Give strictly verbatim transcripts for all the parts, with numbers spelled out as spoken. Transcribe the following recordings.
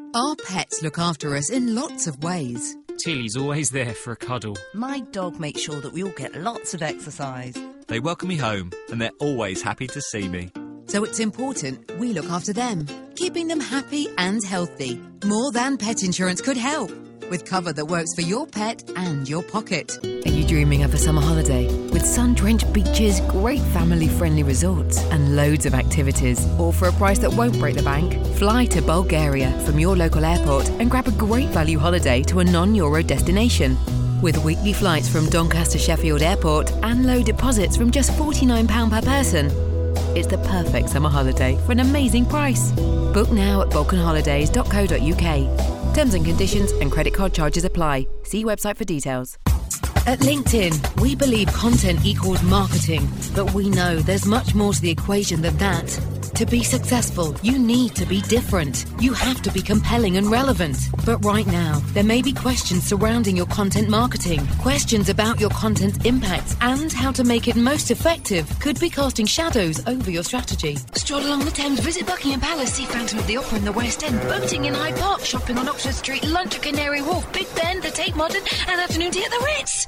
Our pets look after us in lots of ways. Tilly's always there for a cuddle. My dog makes sure that we all get lots of exercise. They welcome me home and they're always happy to see me. So it's important we look after them, keeping them happy and healthy. More Than Pet Insurance could help, with cover that works for your pet and your pocket. Are you dreaming of a summer holiday? With sun-drenched beaches, great family-friendly resorts and loads of activities, all for a price that won't break the bank? Fly to Bulgaria from your local airport and grab a great value holiday to a non-Euro destination. With weekly flights from Doncaster Sheffield Airport and low deposits from just forty-nine pounds per person. It's the perfect summer holiday for an amazing price. Book now at balkan holidays dot co dot uk. Terms and conditions and credit card charges apply. See website for details. At LinkedIn, we believe content equals marketing, but we know there's much more to the equation than that. To be successful, you need to be different. You have to be compelling and relevant. But right now, there may be questions surrounding your content marketing. Questions about your content's impact and how to make it most effective could be casting shadows over your strategy. Stroll along the Thames, visit Buckingham Palace, see Phantom of the Opera in the West End, boating in Hyde Park, shopping on Oxford Street, lunch at Canary Wharf, Big Ben, the Tate Modern, and afternoon tea at the Ritz.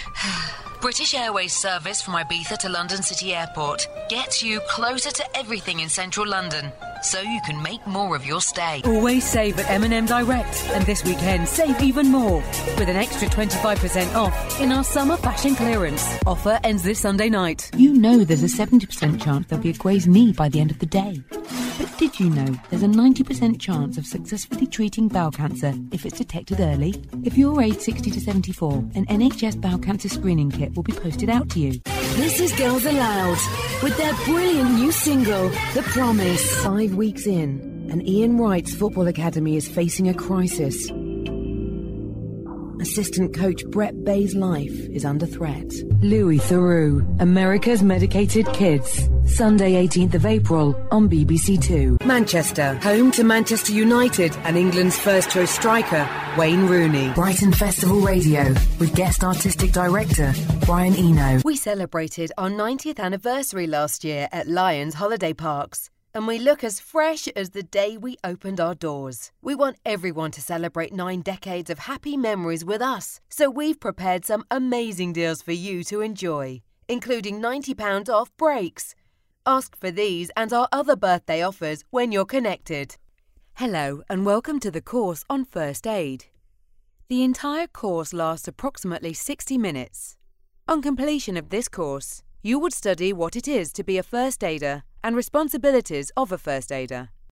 British Airways service from Ibiza to London City Airport gets you closer to everything in central London, so you can make more of your stay. Always save at M and M Direct, and this weekend save even more with an extra twenty-five percent off in our summer fashion clearance. Offer ends this Sunday night. You know there's a seventy percent chance there'll be a grazed knee by the end of the day. But did you know there's a ninety percent chance of successfully treating bowel cancer if it's detected early? If you're aged sixty to seventy-four, an N H S bowel cancer screening kit will be posted out to you. This is Girls Aloud with their brilliant new single, The Promise. Five weeks in, and Ian Wright's football academy is facing a crisis. Assistant coach Brett Bay's life is under threat. Louis Theroux, America's Medicated Kids. Sunday eighteenth of April on B B C Two. Manchester, home to Manchester United and England's first choice striker, Wayne Rooney. Brighton Festival Radio with guest artistic director Brian Eno. We celebrated our ninetieth anniversary last year at Lions Holiday Parks, and we look as fresh as the day we opened our doors. We want everyone to celebrate nine decades of happy memories with us, so we've prepared some amazing deals for you to enjoy, including ninety pounds off breaks. Ask for these and our other birthday offers when you're connected. Hello and welcome to the course on First Aid. The entire course lasts approximately sixty minutes. On completion of this course, you would study what it is to be a first aider and responsibilities of a first aider.